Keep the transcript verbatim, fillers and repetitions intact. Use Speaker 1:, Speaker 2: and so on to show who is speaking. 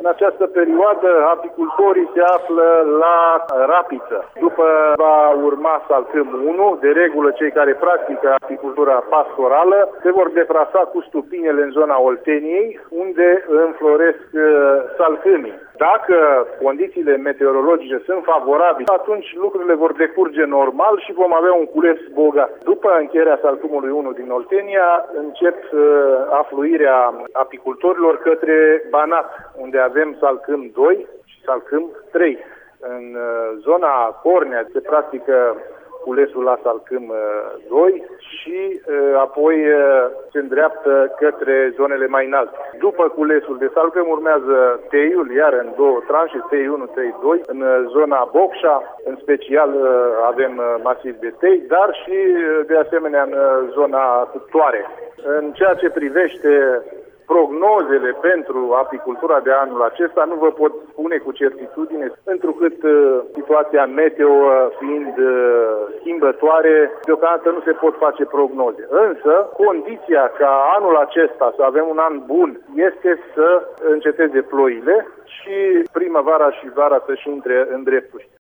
Speaker 1: În această perioadă, apicultorii se află la rapiță. După va urma salcâm unu, de regulă cei care practică apicultura pastorală se vor deplasa cu stupinele în zona Olteniei, unde înfloresc salcâmii. Dacă condițiile meteorologice sunt favorabile, atunci lucrurile vor decurge normal și vom avea un cules bogat. După încheierea salcâmului unu din Oltenia, încep afluirea apicultorilor către Banat, unde avem salcâm doi și salcâm trei. În zona Cornea se practică culesul la salcâm doi și apoi se îndreaptă către zonele mai înalte. După culesul de salcâm urmează teiul, iar în două tranșe, tei unu, tei doi, în zona Bocșa, în special avem masiv de tei, dar și de asemenea în zona Toare. În ceea ce privește prognozele pentru apicultura de anul acesta nu vă pot spune cu certitudine, întrucât uh, situația meteo fiind uh, schimbătoare, deocamdată nu se pot face prognoze. Însă, condiția ca anul acesta să avem un an bun este să înceteze ploile și primăvara și vara să-și intre în drepturi.